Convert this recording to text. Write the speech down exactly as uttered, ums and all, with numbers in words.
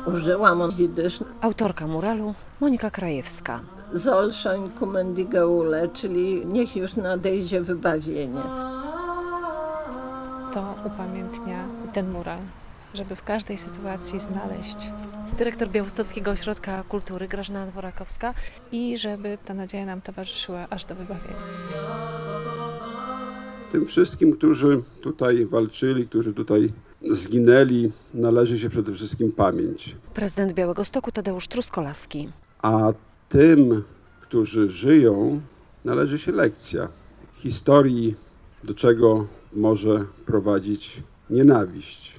Użyłam jidysz. Autorka muralu Monika Krajewska. Zolszań kumendigeule, czyli niech już nadejdzie wybawienie. To upamiętnia ten mural, żeby w każdej sytuacji znaleźć. Dyrektor Białostockiego Ośrodka Kultury Grażyna Dworakowska. I żeby ta nadzieja nam towarzyszyła aż do wybawienia. Tym wszystkim, którzy tutaj walczyli, którzy tutaj zginęli, należy się przede wszystkim pamięć. Prezydent Białegostoku Tadeusz Truskolaski. A tym, którzy żyją, należy się lekcja historii, do czego może prowadzić nienawiść.